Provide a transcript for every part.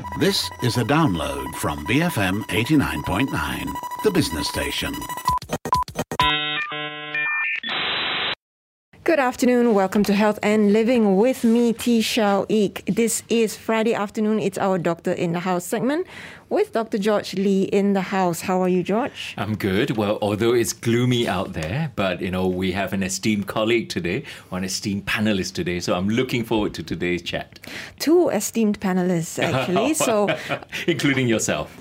This is a download from BFM 89.9, the business station. Good afternoon. Welcome to Health and Living with me, T. Shao Ik. This is Friday afternoon. It's our Doctor in the House segment with Dr. George Lee in the house. How are you, George? I'm good. Well, although it's gloomy out there, but, we have an esteemed colleague today, or an esteemed panelist today. So I'm looking forward to today's chat. Two esteemed panelists, actually. Including yourself.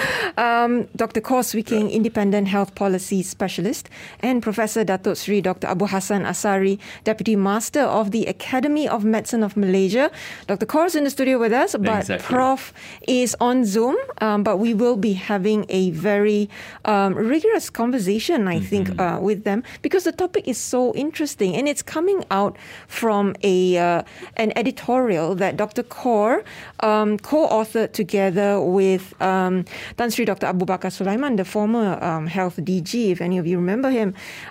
Dr. Khor Swee Kheng, Independent Health Policy Specialist, and Professor Datuk Sri Dr. Abu Hassan Asari, Deputy Master of the Academy of Medicine of Malaysia. Dr. Khor is in the studio with us, but Exactly. Prof is on Zoom. But we will be having a very rigorous conversation, I think, with them, because the topic is so interesting, and it's coming out from an editorial that Dr. Khor co-authored together with Tan Sri Dr. Abu Bakar Sulaiman, the former health DG, if any of you remember him,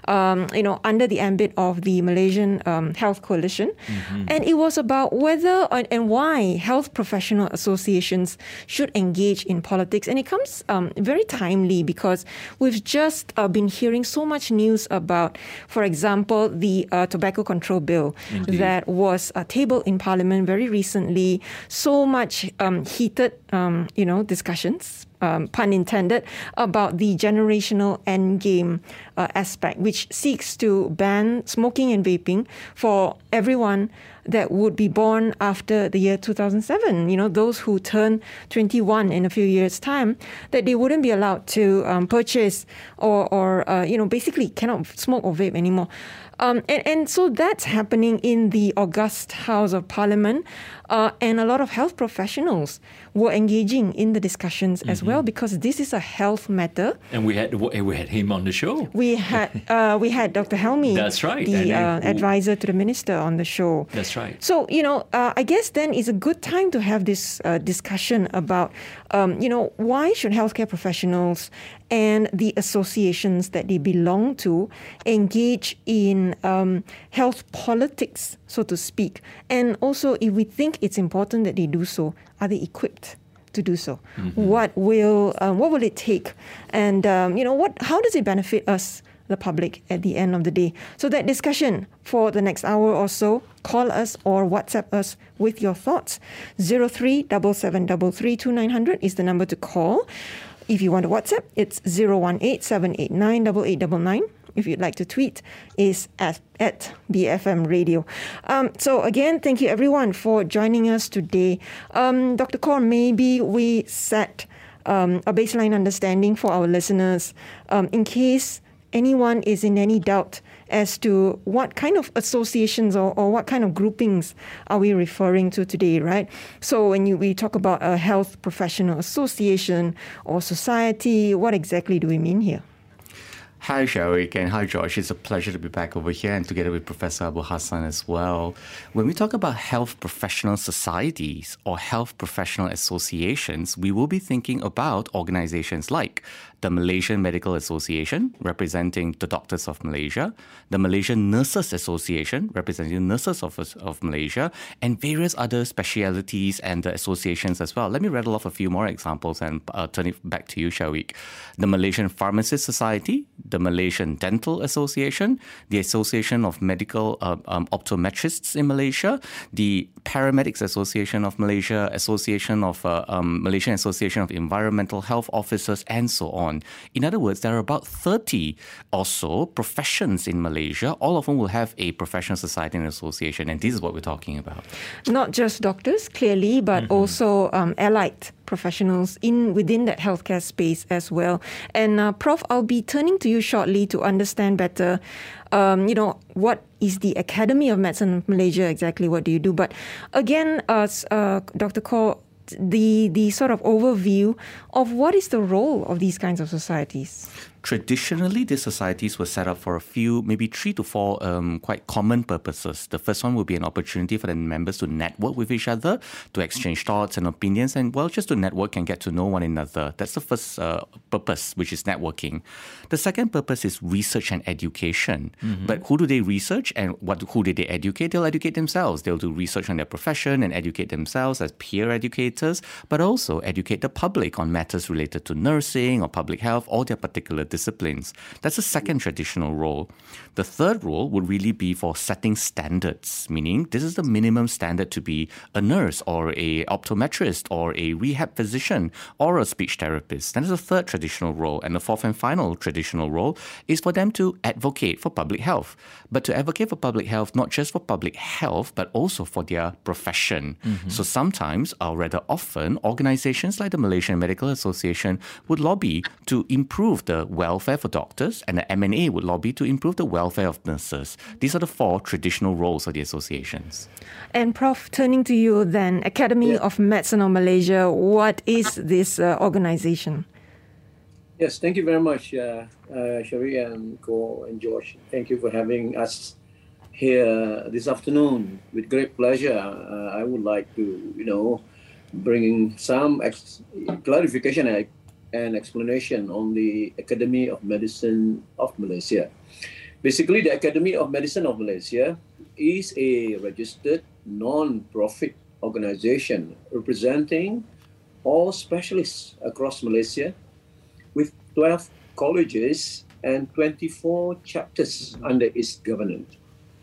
under the ambit of the Malaysian Health Coalition. And it was about whether and why health professional associations should engage in politics. And it comes very timely because we've just been hearing so much news about, for example, the Tobacco Control Bill that was tabled in Parliament very recently. So much heated, discussions. Pun intended, about the generational endgame aspect, which seeks to ban smoking and vaping for everyone that would be born after the year 2007. Those who turn 21 in a few years' time, that they wouldn't be allowed to purchase or basically cannot smoke or vape anymore. And so that's happening in the august House of Parliament. And a lot of health professionals were engaging in the discussions as well, because this is a health matter. And we had him on the show. We had Dr. Helmi, That's right, the advisor to the minister, on the show. That's right. So, I guess then is a good time to have this discussion about, why should healthcare professionals and the associations that they belong to engage in health politics, so to speak. And also, if we think it's important that they do so, are they equipped to do so? What will it take? And, how does it benefit us, the public, at the end of the day? So that discussion for the next hour or so, call us or WhatsApp us with your thoughts. 0377332900 is the number to call. If you want to WhatsApp, it's 018-789-8899. If you'd like to tweet, is at BFM Radio. So again, thank you everyone for joining us today. Dr. Khor, maybe we set a baseline understanding for our listeners in case anyone is in any doubt as to what kind of associations or what kind of groupings are we referring to today, right? So when we talk about a health professional association or society, what exactly do we mean here? Hi, Sharik, and hi, George. It's a pleasure to be back over here and together with Professor Abu Hassan as well. When we talk about health professional societies or health professional associations, we will be thinking about organizations like the Malaysian Medical Association, representing the doctors of Malaysia, the Malaysian Nurses Association, representing the nurses of Malaysia, and various other specialities and associations as well. Let me rattle off a few more examples and turn it back to you, Sharik. The Malaysian Pharmacists Society, the Malaysian Dental Association, the Association of Medical Optometrists in Malaysia, the Paramedics Association of Malaysia, Malaysian Association of Environmental Health Officers, and so on. In other words, there are about 30 or so professions in Malaysia. All of them will have a professional society and association, and this is what we're talking about. Not just doctors, clearly, but also allied professionals within that healthcare space as well. And Prof, I'll be turning to you shortly to understand better, what is the Academy of Medicine of Malaysia, exactly what do you do? But again, Dr. Khor, the sort of overview of what is the role of these kinds of societies? Traditionally, these societies were set up for a few, maybe 3 to 4 quite common purposes. The first one will be an opportunity for the members to network with each other, to exchange thoughts and opinions, and well, just to network and get to know one another. That's the first purpose, which is networking. The second purpose is research and education. But who do they research and who do they educate? They'll educate themselves. They'll do research on their profession and educate themselves as peer educators, but also educate the public on matters related to nursing or public health or their particular disciplines. That's the second traditional role. The third role would really be for setting standards, meaning this is the minimum standard to be a nurse or a optometrist or a rehab physician or a speech therapist. That is the third traditional role. And the fourth and final traditional role is for them to advocate for public health. But to advocate for public health, not just for public health, but also for their profession. So sometimes, or rather often, organizations like the Malaysian Medical Association would lobby to improve the welfare for doctors, and the MNA would lobby to improve the welfare of nurses. These are the 4 traditional roles of the associations. And Prof, turning to you then, Academy of Medicine of Malaysia, what is this organization? Yes, thank you very much, Sherry and Ko and George. Thank you for having us here this afternoon. With great pleasure, I would like to, bring some clarification and explanation on the Academy of Medicine of Malaysia. Basically, the Academy of Medicine of Malaysia is a registered non-profit organization representing all specialists across Malaysia with 12 colleges and 24 chapters under its governance.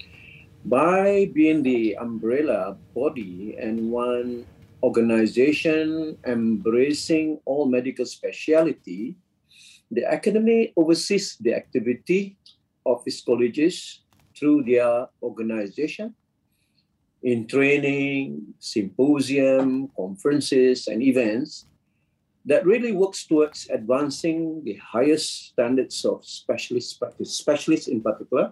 By being the umbrella body and one organization embracing all medical specialty, the Academy oversees the activity of its colleges through their organization in training, symposium, conferences, and events that really works towards advancing the highest standards of specialist practice, specialists in particular,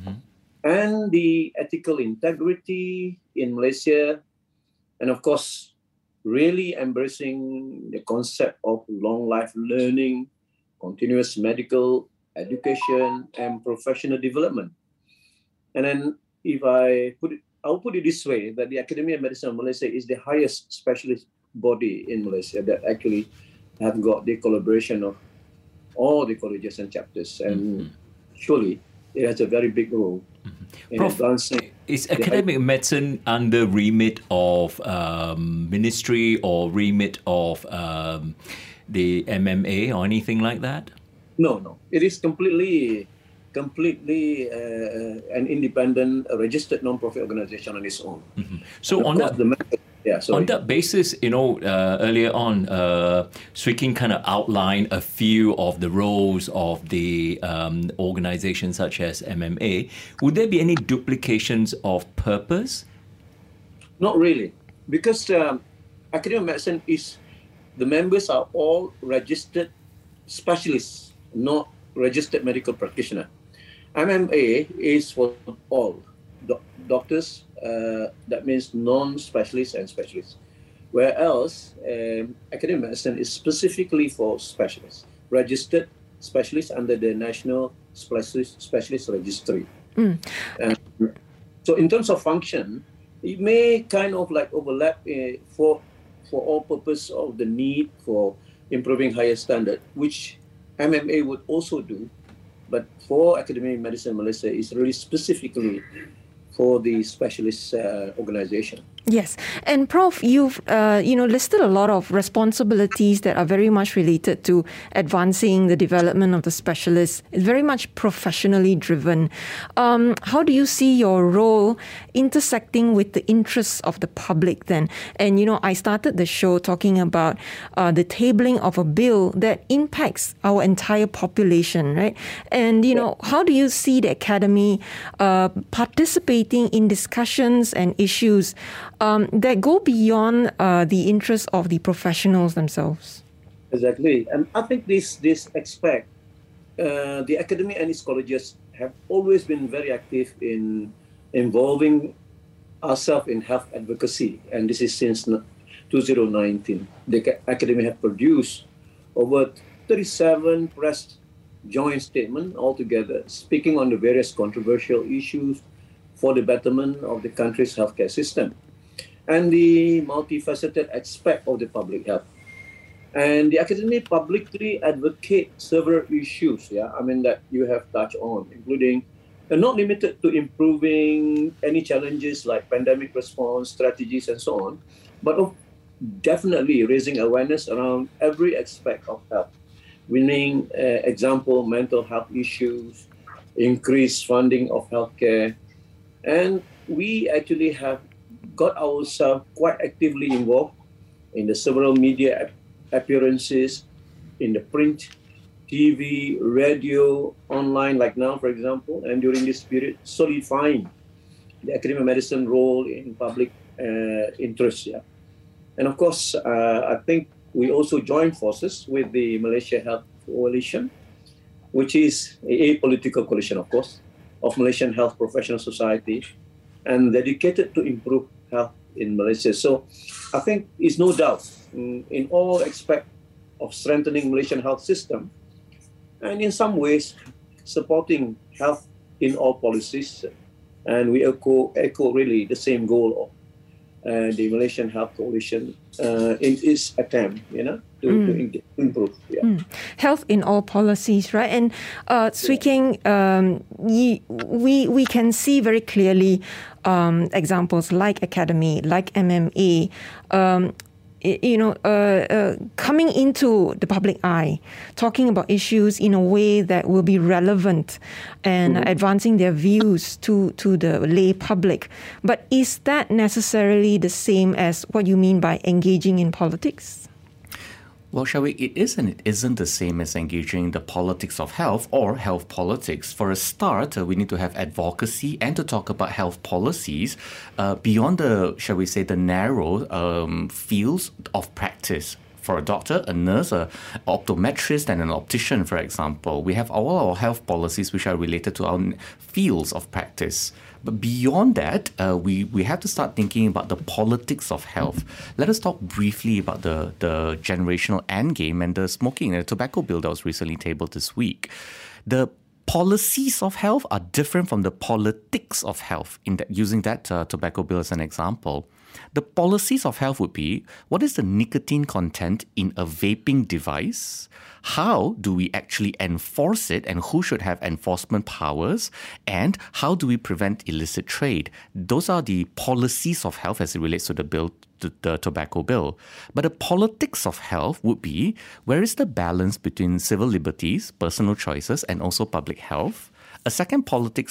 and the ethical integrity in Malaysia, and of course, really embracing the concept of long life learning, continuous medical education, and professional development. And then I'll put it this way, that the Academy of Medicine of Malaysia is the highest specialist body in Malaysia that actually have got the collaboration of all the colleges and chapters. And surely it has a very big role in Prof, advancing. is academic medicine under remit of ministry or remit of the MMA or anything like that? No. It is completely an independent, registered non-profit organization on its own. So on that, on that basis, earlier on, Swee Kheng kind of outlined a few of the roles of the organizations such as MMA. Would there be any duplications of purpose? Not really, because Academy of Medicine the members are all registered specialists, not registered medical practitioner. MMA is for all doctors, that means non-specialists and specialists. Whereas Academy of Medicine is specifically for specialists, registered specialists under the National Specialist Registry. So in terms of function, it may kind of like overlap for all purpose of the need for improving higher standard, which MMA would also do. But for Academy of Medicine Malaysia, it's really specifically for the specialist organization. Yes, and Prof, you've listed a lot of responsibilities that are very much related to advancing the development of the specialists. It's very much professionally driven. How do you see your role intersecting with the interests of the public then? And I started the show talking about the tabling of a bill that impacts our entire population, right? And how do you see the Academy participating in discussions and issues that go beyond the interests of the professionals themselves? Exactly. And I think this aspect, the academy and its colleges have always been very active in involving ourselves in health advocacy. And this is since 2019. The academy have produced over 37 press joint statement altogether, speaking on the various controversial issues for the betterment of the country's healthcare system and the multifaceted aspect of the public health. And the academy publicly advocate several issues, that you have touched on, including not limited to improving any challenges like pandemic response strategies and so on, but definitely raising awareness around every aspect of health, meaning, example, mental health issues, increased funding of healthcare. And we actually have got ourselves quite actively involved in the several media appearances, in the print, TV, radio, online, like now, for example, and during this period, solidifying the academic medicine role in public interest. And of course, I think we also joined forces with the Malaysia Health Coalition, which is a political coalition, of course, of Malaysian Health Professional Society, and dedicated to improve health in Malaysia. So I think it's no doubt in all aspects of strengthening Malaysian health system, and in some ways supporting health in all policies. And we echo really the same goal of the Malaysian Health Coalition in its attempt, to improve. Health in all policies, right? And Swee Kheng, we can see very clearly examples like Academy, like MMA, coming into the public eye, talking about issues in a way that will be relevant and advancing their views to the lay public. But is that necessarily the same as what you mean by engaging in politics? Well, shall we? It is and it isn't the same as engaging in the politics of health or health politics. For a start, we need to have advocacy and to talk about health policies beyond the, shall we say, the narrow fields of practice. For a doctor, a nurse, an optometrist, and an optician, for example, we have all our health policies which are related to our fields of practice. But beyond that, we have to start thinking about the politics of health. Let us talk briefly about the generational endgame and the smoking and the tobacco bill that was recently tabled this week. The policies of health are different from the politics of health, using that tobacco bill as an example. The policies of health would be, what is the nicotine content in a vaping device? How do we actually enforce it, and who should have enforcement powers? And how do we prevent illicit trade? Those are the policies of health as it relates to the tobacco bill. But the politics of health would be, where is the balance between civil liberties, personal choices, and also public health? A second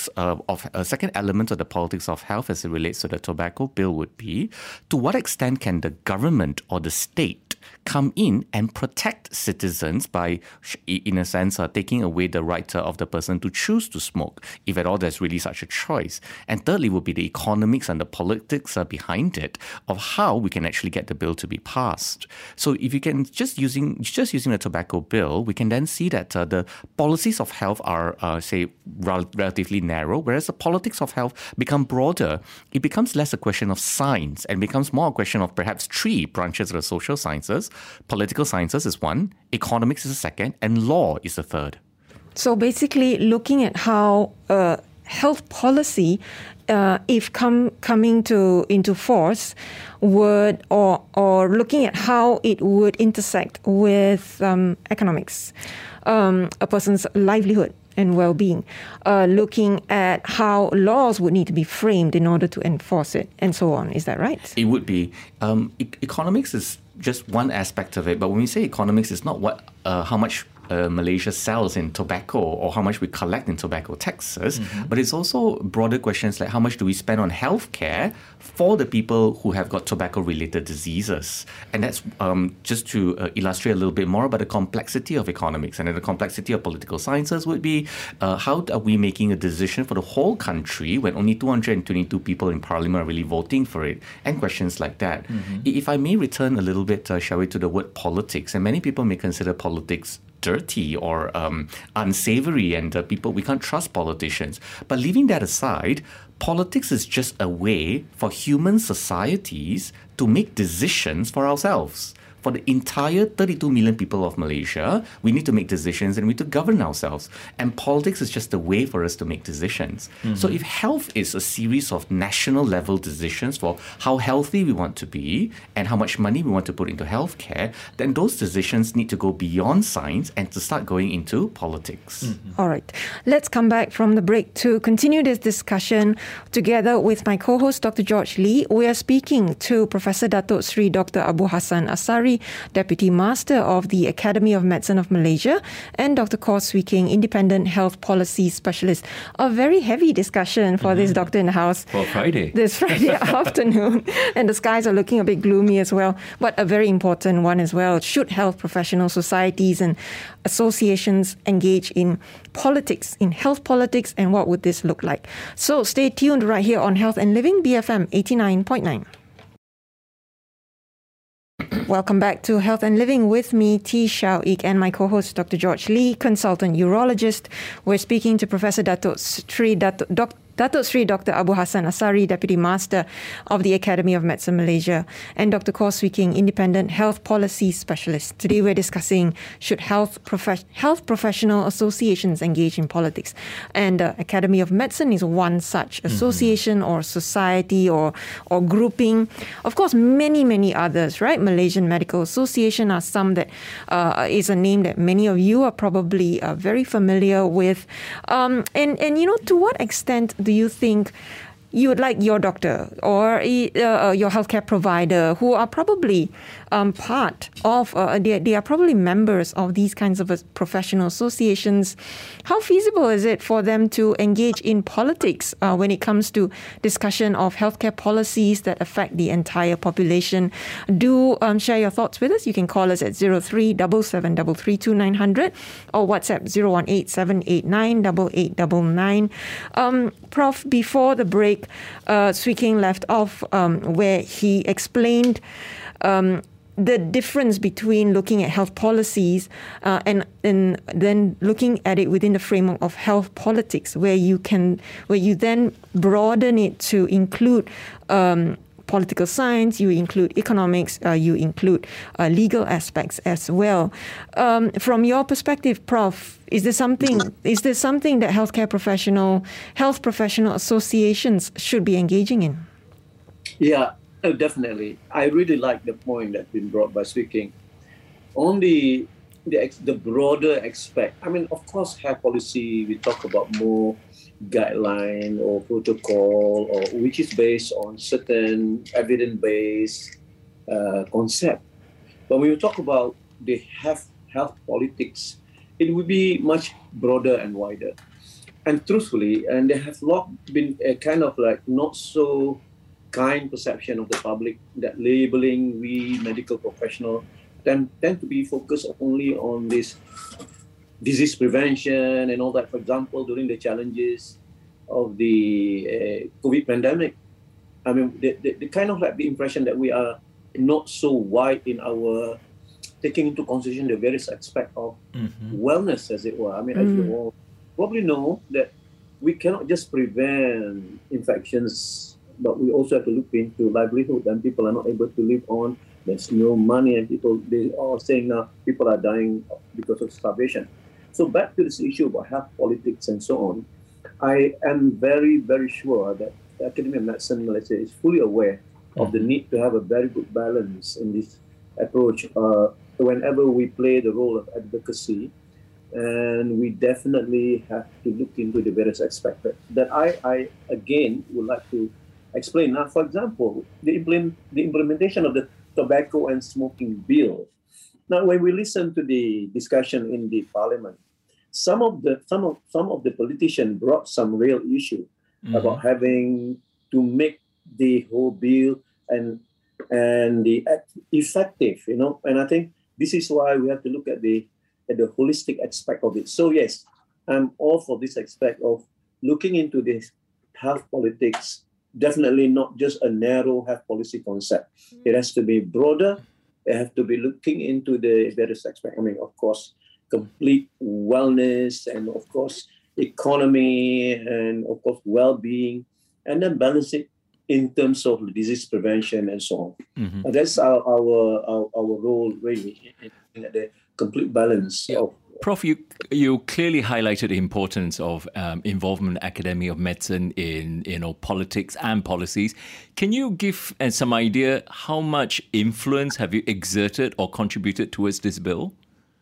element of the politics of health as it relates to the tobacco bill would be, to what extent can the government or the state come in and protect citizens by, in a sense, taking away the right of the person to choose to smoke, if at all there's really such a choice. And thirdly would be the economics and the politics behind it of how we can actually get the bill to be passed. So if you can just using the tobacco bill, we can then see that the policies of health are, relatively narrow, whereas the politics of health become broader. It becomes less a question of science and becomes more a question of perhaps three branches of the social sciences. Political sciences is one, economics is a second, and law is a third. So basically looking at how health policy, if coming into force, would or looking at how it would intersect with economics, a person's livelihood and well-being, looking at how laws would need to be framed in order to enforce it, and so on. Is that right? It would be. Economics is just one aspect of it, but when we say economics, it's not how much Malaysia sells in tobacco or how much we collect in tobacco taxes, but it's also broader questions like how much do we spend on healthcare for the people who have got tobacco-related diseases. And that's just to illustrate a little bit more about the complexity of economics. And then the complexity of political sciences would be how are we making a decision for the whole country when only 222 people in parliament are really voting for it, and questions like that. If I may return a little bit, shall we, to the word politics, and many people may consider politics dirty or unsavory, and we can't trust politicians. But leaving that aside, politics is just a way for human societies to make decisions for ourselves. For the entire 32 million people of Malaysia, we need to make decisions and we need to govern ourselves. And politics is just a way for us to make decisions. So if health is a series of national level decisions for how healthy we want to be and how much money we want to put into healthcare, then those decisions need to go beyond science and to start going into politics. All right. Let's come back from the break to continue this discussion together with my co-host, Dr. George Lee. We are speaking to Professor Datuk Sri Dr. Abu Hassan Asari, Deputy Master of the Academy of Medicine of Malaysia, and Dr. Kor Swee King, Independent Health Policy Specialist. A very heavy discussion for this doctor in the house. For Friday. This Friday afternoon. And the skies are looking a bit gloomy as well, but a very important one as well. Should health professional societies and associations engage in politics, in health politics, and what would this look like? So stay tuned right here on Health and Living, BFM 89.9. Welcome back to Health and Living with me, T. Shao Ik, and my co-host, Dr. George Lee, consultant urologist. We're speaking to Professor Datuk Sri Dr. Abu Hassan Asari, Deputy Master of the Academy of Medicine Malaysia, and Dr. Kor Swee King, Independent Health Policy Specialist. Today we're discussing should health professional associations engage in politics. And Academy of Medicine is one such association or society or grouping. Of course, many others, right? Malaysian Medical Association are some that is a name that many of you are probably very familiar with. And you know, to what extent do you think you would like your doctor or your healthcare provider, who are probably part of, they are probably members of these kinds of professional associations, how feasible is it for them to engage in politics when it comes to discussion of healthcare policies that affect the entire population? Do share your thoughts with us. You can call us at 0377332900 or WhatsApp 018-789-8899. Prof, before the break, Swee King left off where he explained the difference between looking at health policies and then looking at it within the framework of health politics, where you then broaden it to include political science, you include economics, you include legal aspects as well. From your perspective, Prof, is there something that health professional associations should be engaging in? Yeah, definitely. I really like the point that's been brought by Swee King on the broader aspect. I mean, of course, health policy, we talk about more guideline or protocol, or which is based on certain evidence-based concept. But when you talk about the health politics, it will be much broader and wider. And truthfully, and there have been a kind of like not so kind perception of the public that labeling we medical professionals tend to be focused only on this disease prevention and all that. For example, during the challenges of the COVID pandemic, I mean, the kind of like the impression that we are not so wide in our taking into consideration the various aspects of wellness, as it were. I mean, as you all probably know, that we cannot just prevent infections, but we also have to look into livelihood, and people are not able to live on. There's no money, and they are saying now people are dying because of starvation. So back to this issue about health politics and so on, I am very, very sure that the Academy of Medicine Malaysia is fully aware of the need to have a very good balance in this approach whenever we play the role of advocacy. And we definitely have to look into the various aspects that I again would like to explain. Now, for example, the implementation of the tobacco and smoking bill. Now, when we listen to the discussion in the parliament, some of the politicians brought some real issue about having to make the whole bill and the effective, you know. And I think this is why we have to look at the holistic aspect of it. So yes, I'm all for this aspect of looking into this health politics. Definitely not just a narrow health policy concept. It has to be broader. It has to be looking into the various aspects. I mean, of course, complete wellness, and of course, economy, and of course, well-being, and then balance it in terms of disease prevention and so on. That's our role really in the complete balance of. Prof, you clearly highlighted the importance of involvement in Academy of Medicine in politics and policies. Can you give some idea how much influence have you exerted or contributed towards this bill?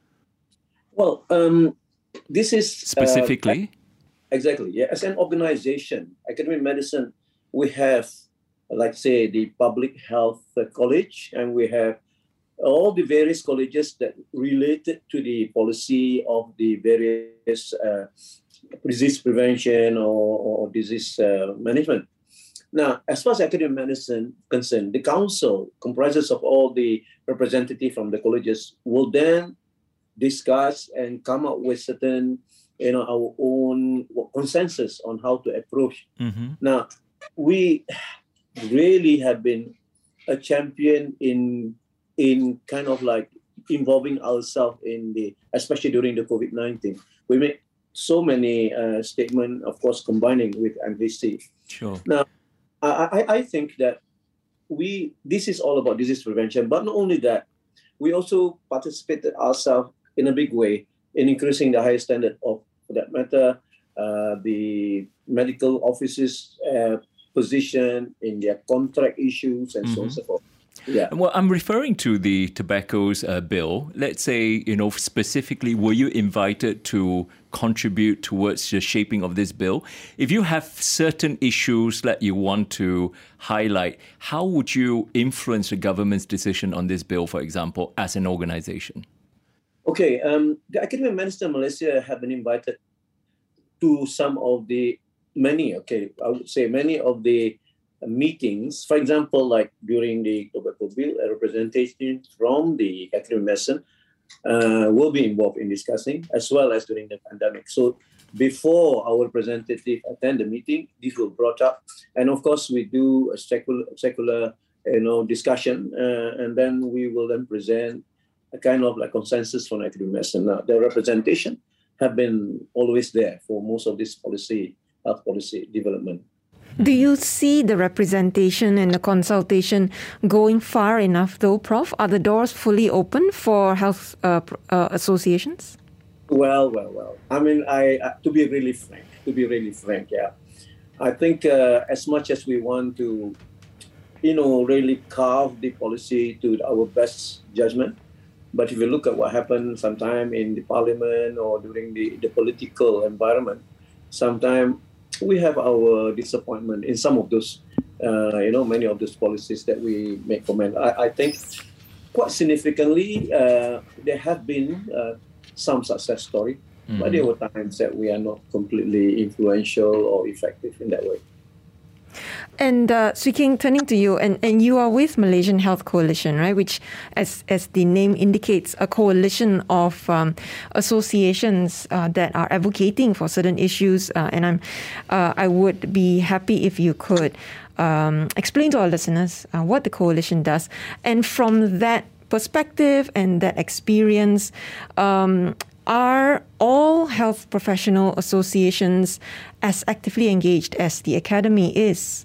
Well, this is specifically exactly. Yeah, as an organization, Academy of Medicine, we have, like say, the Public Health College, and we have all the various colleges that related to the policy of the various disease prevention or disease management. Now, as far as Academy of Medicine concerned, the council comprises of all the representatives from the colleges will then discuss and come up with certain, our own consensus on how to approach. Now, we really have been a champion in kind of like involving ourselves especially during the COVID-19. We made so many statements, of course, combining with MVC. Sure. Now, I think that this is all about disease prevention, but not only that, we also participated ourselves in a big way in increasing the highest standard of, for that matter, the medical officers' position in their contract issues and so on and so forth. Yeah. Well, I'm referring to the tobacco's bill. Let's say, specifically, were you invited to contribute towards the shaping of this bill? If you have certain issues that you want to highlight, how would you influence the government's decision on this bill, for example, as an organization? Okay, the Academy of Medicine Malaysia have been invited to many of the meetings. For example, like during the tobacco bill, a representation from the Academy of Medicine will be involved in discussing, as well as during the pandemic. So before our representative attend the meeting, this will brought up. And of course, we do a secular discussion, and then we will then present a kind of like consensus from Academy of Medicine. Now, the representation have been always there for most of this health policy development. Do you see the representation and the consultation going far enough though, Prof? Are the doors fully open for health associations? Well. I mean, to be really frank, yeah. I think as much as we want to, really carve the policy to our best judgment, but if you look at what happened sometime in the parliament or during the political environment, sometimes we have our disappointment in some of those, many of those policies that we make comment. I think quite significantly, there have been some success story, but there were times that we are not completely influential or effective in that way. And Swee Kheng, turning to you, and you are with Malaysian Health Coalition, right? Which, as the name indicates, a coalition of associations that are advocating for certain issues. And I would be happy if you could explain to our listeners what the coalition does, and from that perspective and that experience. Are all health professional associations as actively engaged as the Academy is,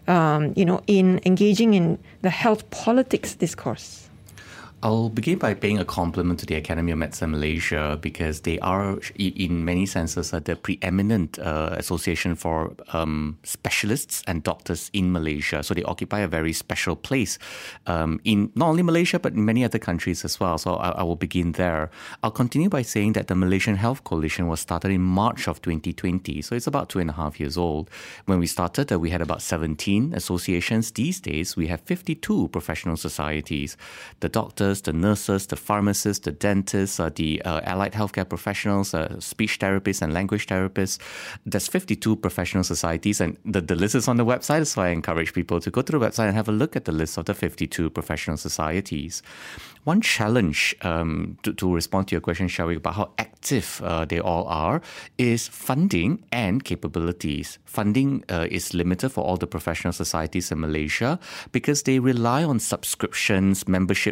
in engaging in the health politics discourse? I'll begin by paying a compliment to the Academy of Medicine Malaysia, because they are, in many senses, the preeminent association for specialists and doctors in Malaysia. So they occupy a very special place in not only Malaysia, but in many other countries as well. So I will begin there. I'll continue by saying that the Malaysian Health Coalition was started in March of 2020. So it's about 2.5 years old. When we started, we had about 17 associations. These days, we have 52 professional societies. The doctors, the nurses, the pharmacists, the dentists, the allied healthcare professionals, speech therapists and language therapists. There's 52 professional societies, and the list is on the website, so I encourage people to go to the website and have a look at the list of the 52 professional societies. One challenge, to respond to your question, Shawik, about how active they all are, is funding and capabilities. Funding is limited for all the professional societies in Malaysia because they rely on subscriptions, membership subscriptions,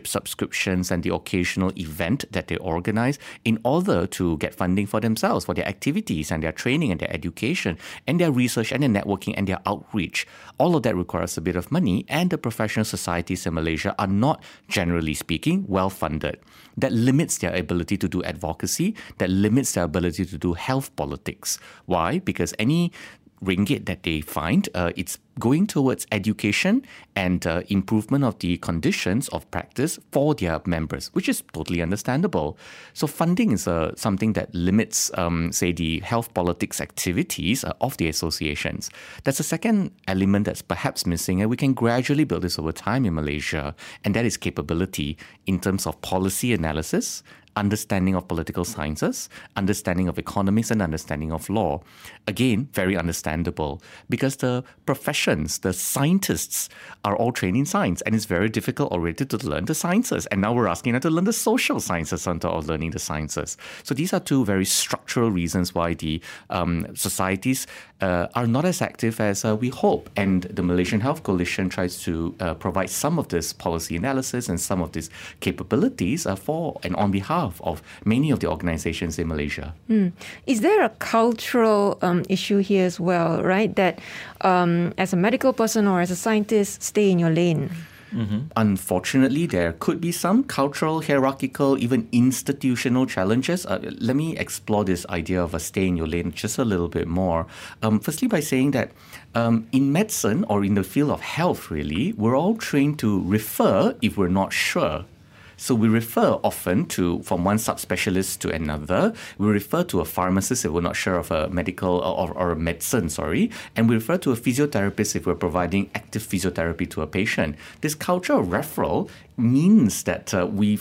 subscriptions and the occasional event that they organize in order to get funding for themselves, for their activities and their training and their education and their research and their networking and their outreach. All of that requires a bit of money, and the professional societies in Malaysia are not, generally speaking, well-funded. That limits their ability to do advocacy, that limits their ability to do health politics. Why? Because any ringgit that they find, it's going towards education and improvement of the conditions of practice for their members, which is totally understandable. So funding is something that limits, say, the health politics activities of the associations. That's a second element that's perhaps missing, and we can gradually build this over time in Malaysia, and that is capability in terms of policy analysis, understanding of political sciences, understanding of economics, and understanding of law. Again, very understandable, because the professions, the scientists are all trained in science, and it's very difficult already to learn the sciences. And now we're asking them to learn the social sciences on top of learning the sciences. So these are two very structural reasons why the societies are not as active as we hope. And the Malaysian Health Coalition tries to provide some of this policy analysis and some of these capabilities for and on behalf of many of the organizations in Malaysia. Is there a cultural issue here as well, right? That as a medical person or as a scientist, stay in your lane? Unfortunately, there could be some cultural, hierarchical, even institutional challenges. Let me explore this idea of a stay in your lane just a little bit more. Firstly, by saying that in medicine or in the field of health, really, we're all trained to refer if we're not sure. So we refer often from one subspecialist to another. We refer to a pharmacist if we're not sure of a medical or a medicine, and we refer to a physiotherapist if we're providing active physiotherapy to a patient. This culture of referral means that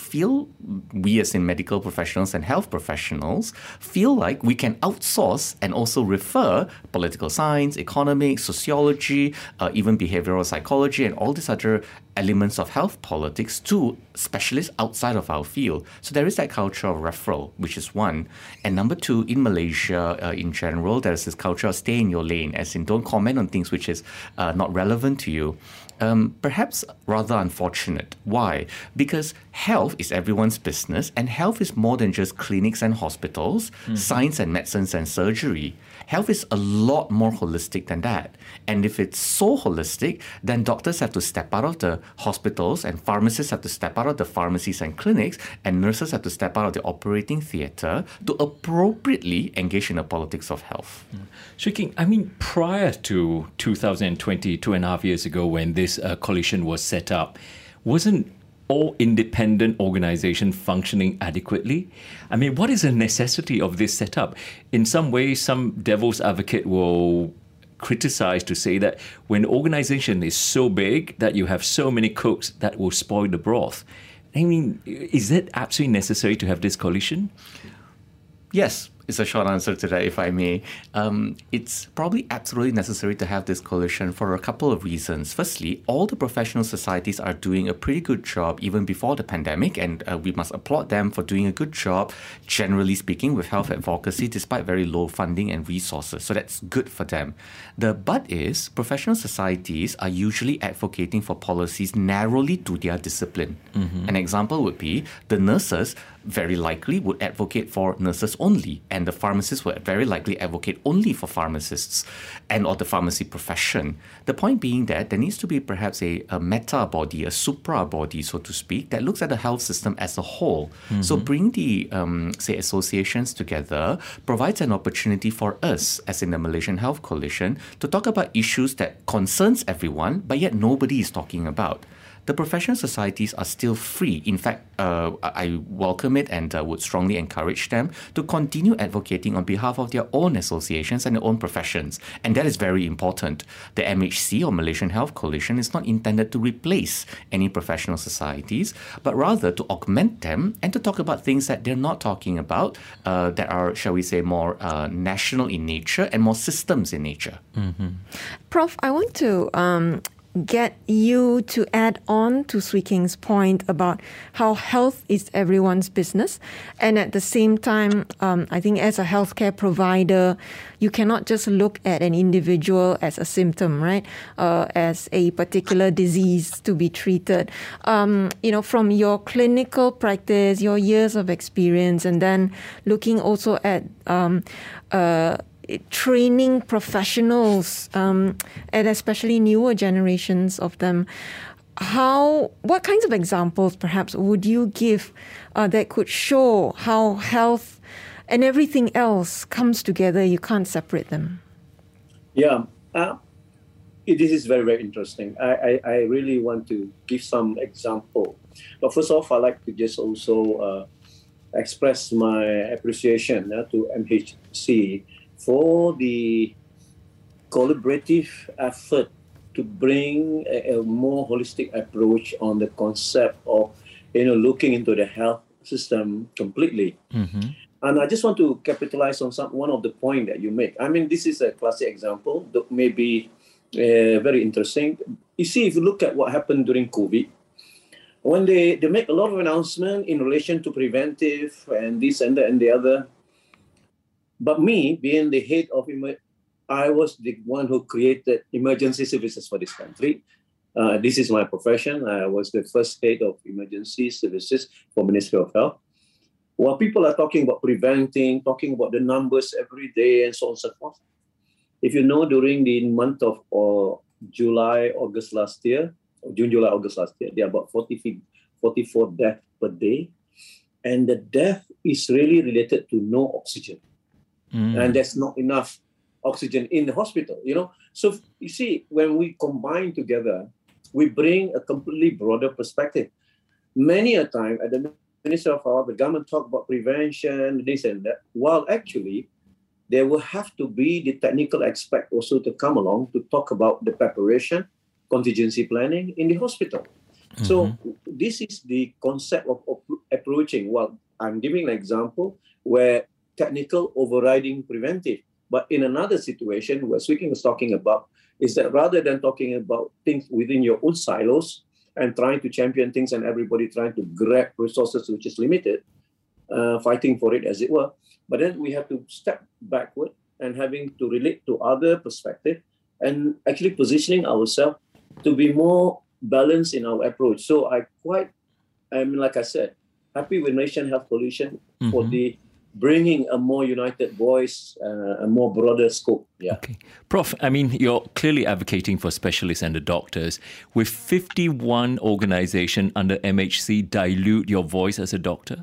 we as in medical professionals and health professionals feel like we can outsource and also refer political science, economics, sociology, even behavioral psychology, and all these other elements of health politics to specialists outside of our field. So there is that culture of referral, which is one. And number two, in Malaysia in general, there's this culture of stay in your lane, as in don't comment on things which is not relevant to you. Perhaps rather unfortunate. Why? Because health is everyone's business, and health is more than just clinics and hospitals, science and medicines and surgery. Health is a lot more holistic than that. And if it's so holistic, then doctors have to step out of the hospitals, and pharmacists have to step out of the pharmacies and clinics, and nurses have to step out of the operating theatre to appropriately engage in the politics of health. Swee King, I mean, prior to 2020, 2.5 years ago, when this coalition was set up, wasn't all independent organization functioning adequately? I mean, what is the necessity of this setup? In some ways, some devil's advocate will criticize to say that when an organization is so big that you have so many cooks, that will spoil the broth. I mean, is it absolutely necessary to have this coalition? Yes. It's a short answer to that, if I may. It's probably absolutely necessary to have this coalition for a couple of reasons. Firstly, all the professional societies are doing a pretty good job even before the pandemic, and we must applaud them for doing a good job, generally speaking, with health advocacy, despite very low funding and resources. So that's good for them. The but is, professional societies are usually advocating for policies narrowly to their discipline. An example would be the nurses very likely would advocate for nurses only, and the pharmacists would very likely advocate only for pharmacists or the pharmacy profession. The point being that there needs to be perhaps a meta body, a supra body, so to speak, that looks at the health system as a whole. So bring the, associations together provides an opportunity for us, as in the Malaysian Health Coalition, to talk about issues that concerns everyone, but yet nobody is talking about. The professional societies are still free. In fact, I welcome it and would strongly encourage them to continue advocating on behalf of their own associations and their own professions. And that is very important. The MHC, or Malaysian Health Coalition, is not intended to replace any professional societies, but rather to augment them and to talk about things that they're not talking about that are, shall we say, more national in nature and more systems in nature. Prof, I want to get you to add on to Swee King's point about how health is everyone's business. And at the same time, I think as a healthcare provider, you cannot just look at an individual as a symptom, right? As a particular disease to be treated. From your clinical practice, your years of experience, and then looking also at training professionals, and especially newer generations of them. What kinds of examples perhaps would you give that could show how health and everything else comes together? You can't separate them. Yeah, this is very, very interesting. I really want to give some example. But first off, I'd like to just also express my appreciation to MHC for the collaborative effort to bring a more holistic approach on the concept of, looking into the health system completely. Mm-hmm. And I just want to capitalize on one of the points that you make. I mean, this is a classic example that may be very interesting. You see, if you look at what happened during COVID, when they make a lot of announcement in relation to preventive and this and that and the other. But me, being the head of I was the one who created emergency services for this country. This is my profession. I was the first head of emergency services for Ministry of Health. While people are talking about preventing, talking about the numbers every day and so on and so forth. If you know, during the month of July, August last year, June, July, August last year, there are about 44 deaths per day. And the death is really related to no oxygen. And there's not enough oxygen in the hospital, So you see, when we combine together, we bring a completely broader perspective. Many a time at the Ministry of Health, the government talk about prevention, this and that, while actually there will have to be the technical aspect also to come along to talk about the preparation, contingency planning in the hospital. Mm-hmm. So this is the concept of approaching. Well, I'm giving an example where technical overriding preventive. But in another situation where Swee King was talking about is that rather than talking about things within your own silos and trying to champion things and everybody trying to grab resources which is limited, fighting for it as it were, but then we have to step backward and having to relate to other perspective and actually positioning ourselves to be more balanced in our approach. So like I said, happy with Nation Health Coalition for the bringing a more united voice, a more broader scope. Yeah. Okay. Prof, I mean, you're clearly advocating for specialists and the doctors. With 51 organizations under MHC, dilute your voice as a doctor?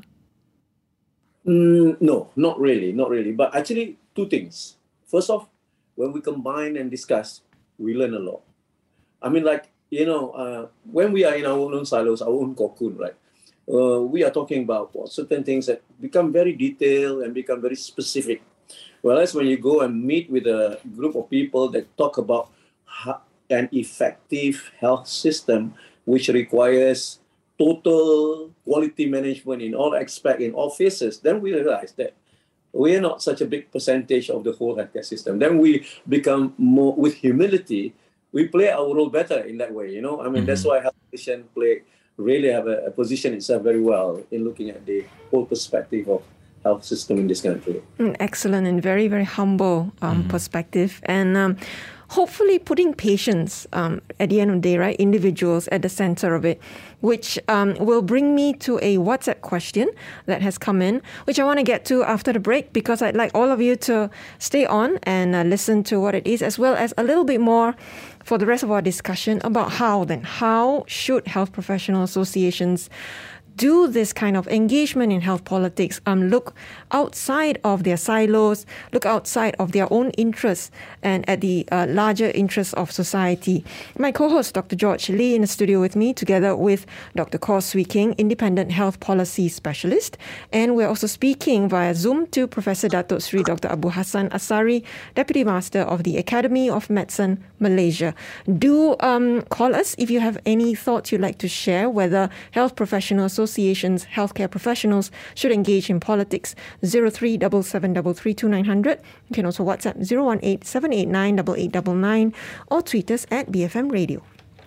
No, not really. But actually, two things. First off, when we combine and discuss, we learn a lot. I mean, when we are in our own silos, our own cocoon, right? We are talking about certain things that become very detailed and become very specific. Whereas when you go and meet with a group of people that talk about an effective health system, which requires total quality management in all aspects, in all phases, then we realize that we are not such a big percentage of the whole healthcare system. Then we become more, with humility, we play our role better in that way. That's why health patients really have a position itself very well in looking at the whole perspective of health system in this country. Excellent and very, very humble perspective. And hopefully putting patients at the end of the day, right, individuals at the center of it, which will bring me to a WhatsApp question that has come in, which I want to get to after the break, because I'd like all of you to stay on and listen to what it is, as well as a little bit more for the rest of our discussion about how should health professional associations do this kind of engagement in health politics, look outside of their silos, look outside of their own interests and at the larger interests of society. My co-host, Dr. George Lee, in the studio with me, together with Dr. Kor Swee King, Independent Health Policy Specialist. And we're also speaking via Zoom to Professor Datuk Sri Dr. Abu Hassan Asari, Deputy Master of the Academy of Medicine, Malaysia. Do call us if you have any thoughts you'd like to share, whether health professional associations, healthcare professionals should engage in politics. 0377332900. You can also WhatsApp 018-789-8899 or tweet us at BFM Radio.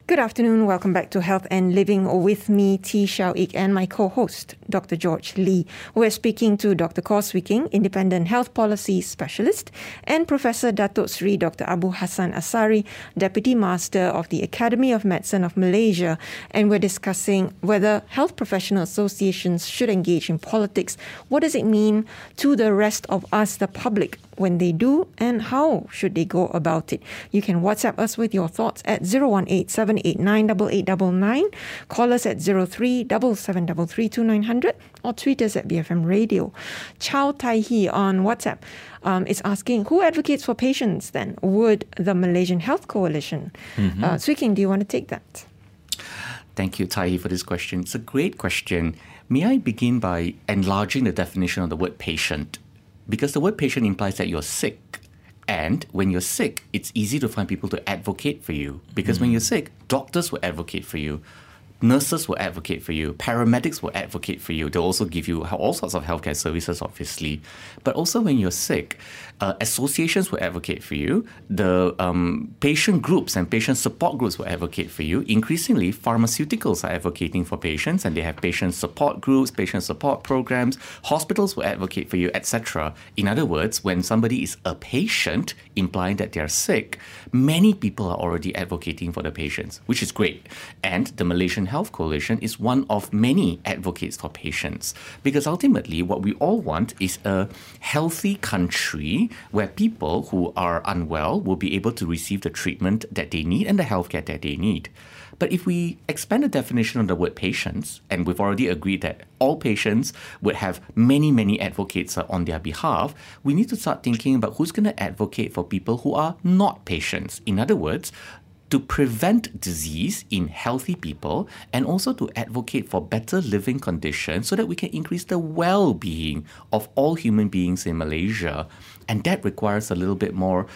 Good afternoon. Welcome back to Health and Living with me, T. Xiao Ik, and my co-host, Dr. George Lee. We're speaking to Dr. Kor Swee King, Independent Health Policy Specialist, and Professor Datuk Sri Dr. Abu Hassan Asari, Deputy Master of the Academy of Medicine of Malaysia. And we're discussing whether health professional associations should engage in politics. What does it mean to the rest of us, the public, when they do, and how should they go about it? You can WhatsApp us with your thoughts at 018-789-8899, call us at 03-7733-2900, or tweet us at BFM Radio. Chow Tai Hee on WhatsApp is asking, who advocates for patients then? Would the Malaysian Health Coalition? Swee King, do you want to take that? Thank you, Tai Hee, for this question. It's a great question. May I begin by enlarging the definition of the word patient? Because the word patient implies that you're sick. And when you're sick, it's easy to find people to advocate for you. Because when you're sick, doctors will advocate for you. Nurses will advocate for you. Paramedics will advocate for you. They'll also give you all sorts of healthcare services, obviously. But also when you're sick, associations will advocate for you. The patient groups and patient support groups will advocate for you. Increasingly, pharmaceuticals are advocating for patients, and they have patient support groups, patient support programs. Hospitals will advocate for you, etc. In other words, when somebody is a patient, implying that they're sick, many people are already advocating for the patients, which is great. And the Malaysian Health Coalition is one of many advocates for patients, because ultimately what we all want is a healthy country where people who are unwell will be able to receive the treatment that they need and the healthcare that they need. But if we expand the definition of the word patients, and we've already agreed that all patients would have many, many advocates on their behalf, we need to start thinking about who's going to advocate for people who are not patients. In other words, to prevent disease in healthy people, and also to advocate for better living conditions so that we can increase the well-being of all human beings in Malaysia. And that requires a little bit more,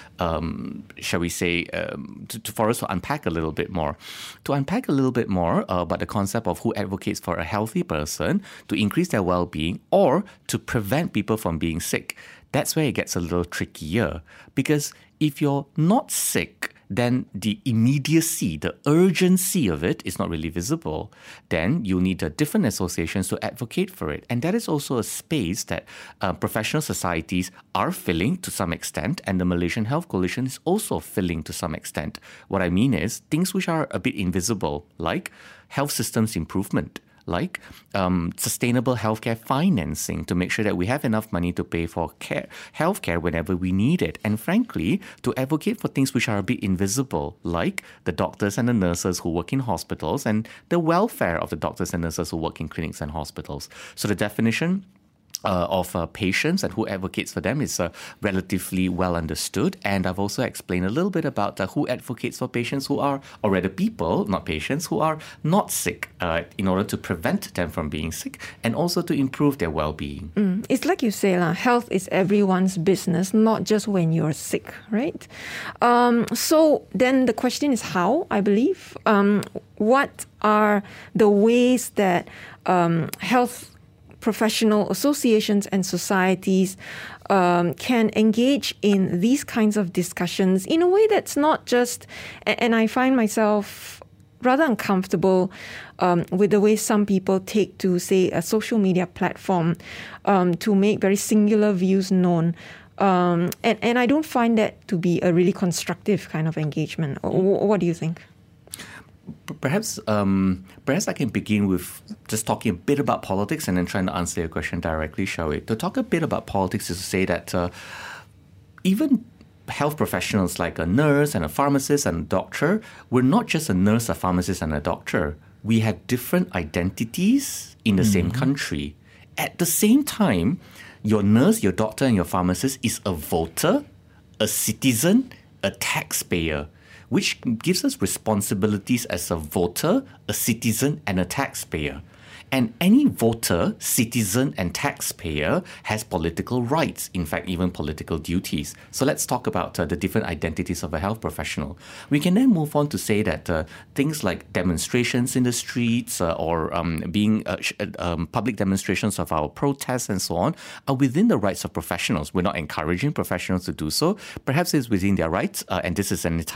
shall we say, for us to unpack a little bit more. To unpack a little bit more about the concept of who advocates for a healthy person, to increase their well-being, or to prevent people from being sick. That's where it gets a little trickier. Because if you're not sick, then the immediacy, the urgency of it is not really visible. Then you need different associations to advocate for it. And that is also a space that professional societies are filling to some extent, and the Malaysian Health Coalition is also filling to some extent. What I mean is things which are a bit invisible, like health systems improvement, like sustainable healthcare financing to make sure that we have enough money to pay for healthcare whenever we need it. And frankly, to advocate for things which are a bit invisible, like the doctors and the nurses who work in hospitals and the welfare of the doctors and nurses who work in clinics and hospitals. So the definition of patients and who advocates for them is relatively well understood. And I've also explained a little bit about who advocates for patients who are, or rather people, not patients, who are not sick in order to prevent them from being sick and also to improve their well-being. It's like you say, health is everyone's business, not just when you're sick, right? So then the question is how, I believe. What are the ways that health professional associations and societies can engage in these kinds of discussions in a way that's not just, and I find myself rather uncomfortable with the way some people take to, say, a social media platform to make very singular views known. And I don't find that to be a really constructive kind of engagement. What do you think? Perhaps I can begin with just talking a bit about politics and then trying to answer your question directly, shall we? To talk a bit about politics is to say that even health professionals like a nurse and a pharmacist and a doctor, we're not just a nurse, a pharmacist and a doctor. We have different identities in the same country. At the same time, your nurse, your doctor and your pharmacist is a voter, a citizen, a taxpayer, which gives us responsibilities as a voter, a citizen, and a taxpayer. And any voter, citizen, and taxpayer has political rights, in fact, even political duties. So let's talk about the different identities of a health professional. We can then move on to say that things like demonstrations in the streets or being public demonstrations of our protests and so on are within the rights of professionals. We're not encouraging professionals to do so. Perhaps it's within their rights, and this is an entirely separate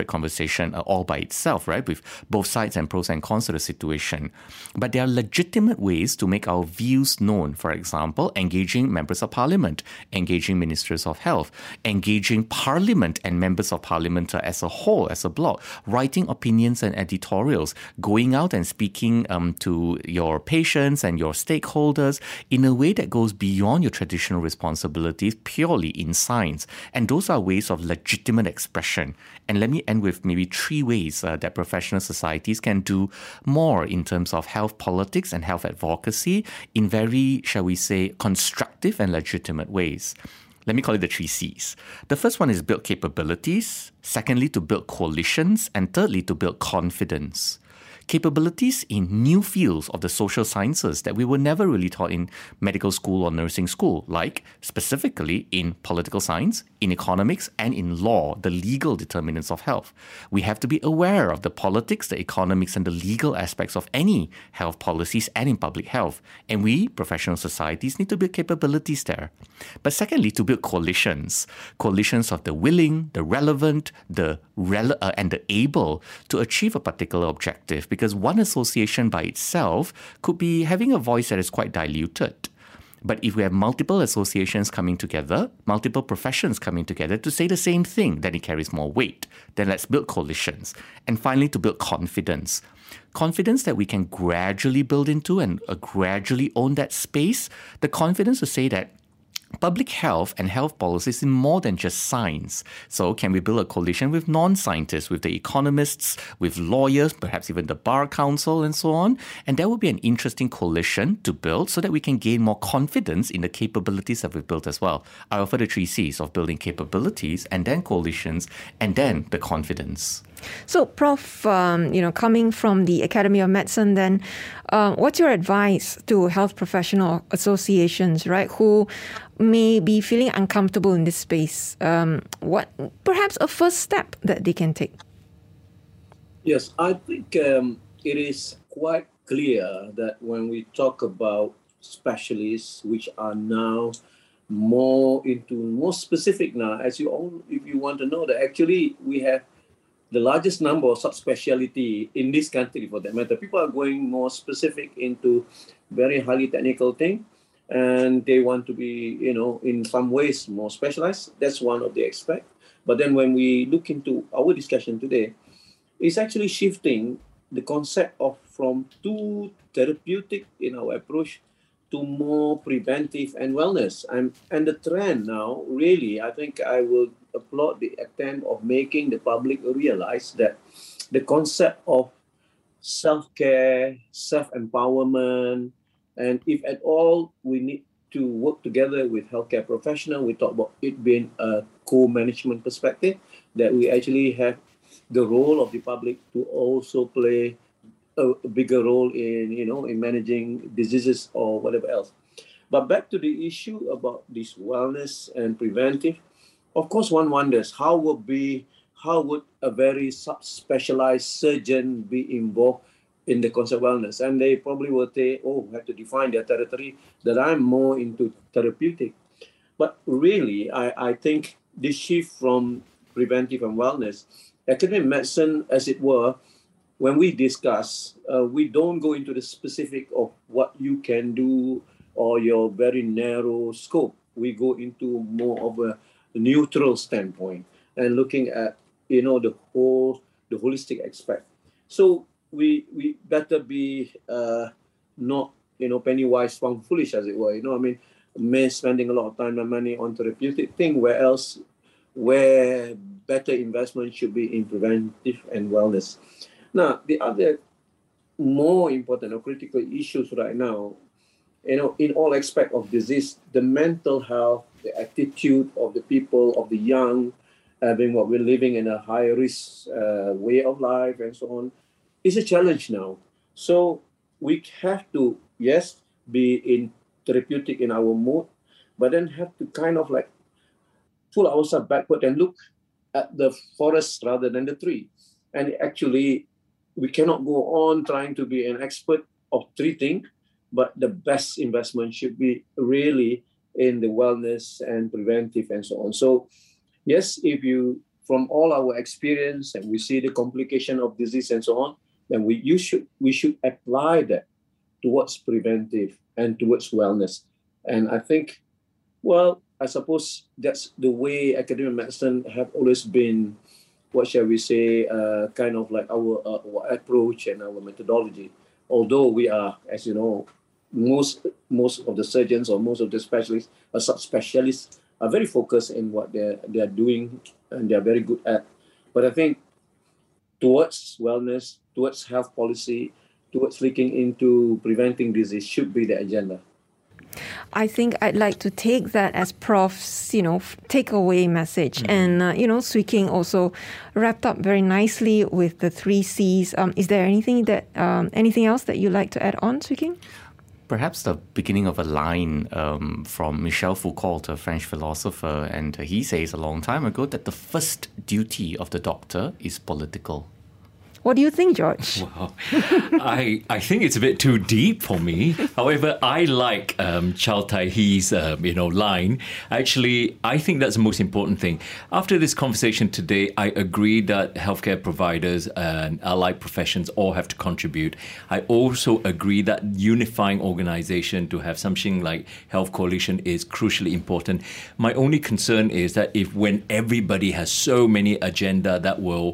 separate conversation all by itself, right? With both sides and pros and cons to the situation. But there are legitimate ways to make our views known. For example, engaging members of parliament, engaging ministers of health, engaging parliament and members of parliament as a whole, as a bloc, writing opinions and editorials, going out and speaking to your patients and your stakeholders in a way that goes beyond your traditional responsibilities purely in science. And those are ways of legitimate expression. And let me end with maybe 3 ways that professional societies can do more in terms of health politics and health advocacy in very, shall we say, constructive and legitimate ways. Let me call it the 3 C's. The first one is build capabilities. Secondly, to build coalitions. And thirdly, to build confidence. Capabilities in new fields of the social sciences that we were never really taught in medical school or nursing school, like specifically in political science, in economics, and in law, the legal determinants of health. We have to be aware of the politics, the economics, and the legal aspects of any health policies and in public health. And we, professional societies, need to build capabilities there. But secondly, to build coalitions of the willing, the relevant, and the able to achieve a particular objective, because one association by itself could be having a voice that is quite diluted. But if we have multiple associations coming together, multiple professions coming together to say the same thing, then it carries more weight. Then let's build coalitions. And finally, to build confidence. Confidence that we can gradually build into and gradually own that space. The confidence to say that public health and health policies is more than just science. So can we build a coalition with non-scientists, with the economists, with lawyers, perhaps even the Bar Council and so on? And that would be an interesting coalition to build so that we can gain more confidence in the capabilities that we've built as well. I offer the 3 C's of building capabilities and then coalitions and then the confidence. So, Prof, coming from the Academy of Medicine, then, what's your advice to health professional associations, right, who may be feeling uncomfortable in this space? What perhaps a first step that they can take? Yes, I think it is quite clear that when we talk about specialists, which are now more specific now, if you want to know that actually we have the largest number of subspecialty in this country, for that matter. People are going more specific into very highly technical thing, and they want to be, in some ways more specialized. That's one of the aspects. But then when we look into our discussion today, it's actually shifting the concept of from too therapeutic in our approach to more preventive and wellness. And the trend now, really, I think I will applaud the attempt of making the public realize that the concept of self-care, self-empowerment, and if at all we need to work together with healthcare professionals, we talk about it being a co-management perspective, that we actually have the role of the public to also play a bigger role in managing diseases or whatever else. But back to the issue about this wellness and preventive, of course, one wonders how would a very specialized surgeon be involved in the concept of wellness? And they probably will say, have to define their territory, that I'm more into therapeutic. But really, I think this shift from preventive and wellness, academic medicine, as it were, when we discuss, we don't go into the specific of what you can do or your very narrow scope. We go into more of a neutral standpoint and looking at, the holistic aspect. So we better be not, penny wise, pound foolish, as it were. Spending a lot of time and money on therapeutic thing, where better investment should be in preventive and wellness. Now, the other more important or critical issues right now, in all aspects of disease, the mental health, the attitude of the people, of the young, we're living in a high-risk way of life and so on, is a challenge now. So we have to, yes, be in therapeutic in our mode, but then have to kind of like pull ourselves backward and look at the forest rather than the tree. And actually, we cannot go on trying to be an expert of treating, but the best investment should be really in the wellness and preventive and so on. So, yes, if you from all our experience and we see the complication of disease and so on, then we should apply that towards preventive and towards wellness. And I think, well, I suppose that's the way academic medicine have always been, what shall we say, kind of like our approach and our methodology. Although we are, as you know, most of the surgeons or most of the specialists or subspecialists are very focused in what they are doing and they are very good at. But I think towards wellness, towards health policy, towards looking into preventing disease should be the agenda. I think I'd like to take that as Prof's, takeaway message. And, Swee King also wrapped up very nicely with the 3 C's. Is there anything else that you'd like to add on, Swee King? Perhaps the beginning of a line from Michel Foucault, a French philosopher, and he says a long time ago that the first duty of the doctor is political. What do you think, George? Wow. I think it's a bit too deep for me. However, I like Chow Tai Hee's line. Actually, I think that's the most important thing. After this conversation today, I agree that healthcare providers and allied professions all have to contribute. I also agree that unifying organization to have something like Health Coalition is crucially important. My only concern is that when everybody has so many agenda that will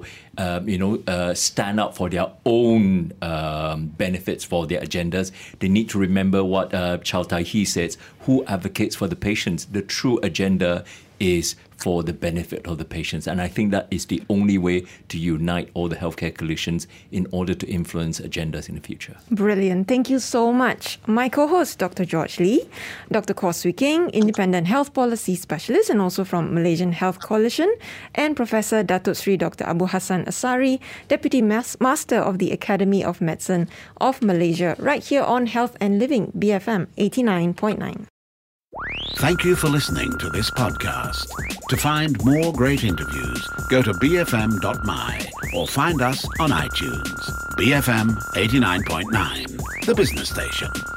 stand up for their own benefits for their agendas, they need to remember what Chow Tai Hee says, who advocates for the patients. The true agenda is for the benefit of the patients. And I think that is the only way to unite all the healthcare coalitions in order to influence agendas in the future. Brilliant. Thank you so much. My co-host, Dr. George Lee, Dr. Khaw Swee King, Independent Health Policy Specialist and also from Malaysian Health Coalition, and Professor Datuk Sri Dr. Abu Hassan Asari, Deputy Master of the Academy of Medicine of Malaysia, right here on Health and Living, BFM 89.9. Thank you for listening to this podcast. To find more great interviews, go to bfm.my or find us on iTunes. BFM 89.9, the business station.